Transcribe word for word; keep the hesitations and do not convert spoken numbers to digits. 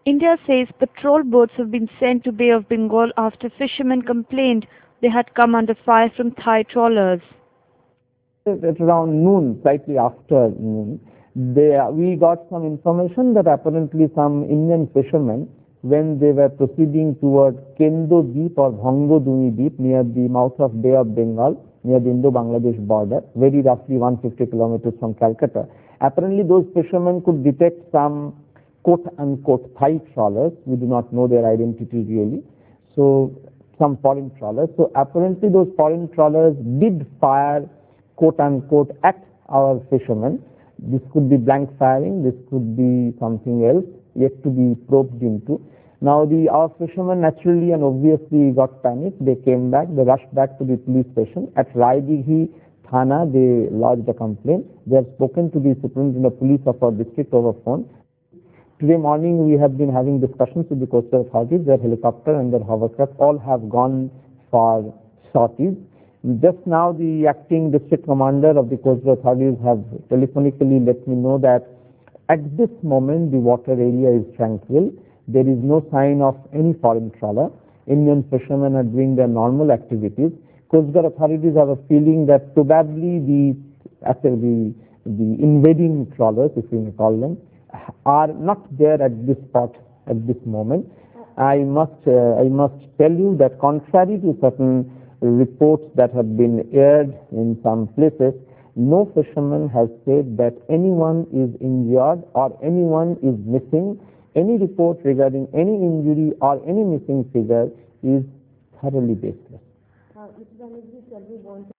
India says patrol boats have been sent to Bay of Bengal after fishermen complained they had come under fire from Thai trawlers. At around noon, slightly after noon, they, we got some information that apparently some Indian fishermen, when they were proceeding toward Kendo Deep or Bhangoduni Deep near the mouth of Bay of Bengal, near the Indo-Bangladesh border, very roughly one hundred fifty kilometers from Calcutta, apparently those fishermen could detect some quote-unquote Thai trawlers. We do not know their identity really. So some foreign trawlers. So apparently those foreign trawlers did fire quote-unquote at our fishermen. This could be blank firing, this could be something else, yet to be probed into. Now the our fishermen naturally and obviously got panicked. They came back, they rushed back to the police station. At Raidighi Thana, they lodged a complaint. They have spoken to the superintendent of police of our district over phone. Today morning we have been having discussions with the coastal authorities. Their helicopter and their hovercraft all have gone for sorties. Just now the acting district commander of the coastal authorities have telephonically let me know that at this moment the water area is tranquil. There is no sign of any foreign trawler. Indian fishermen are doing their normal activities. Coast Guard authorities have a feeling that probably the, the, the invading trawlers, if we may call them, are not there at this spot at this moment. I must, uh, I must tell you that contrary to certain reports that have been aired in some places, no fisherman has said that anyone is injured or anyone is missing. Any report regarding any injury or any missing figure is thoroughly baseless. Uh, Mister Banerjee, shall we want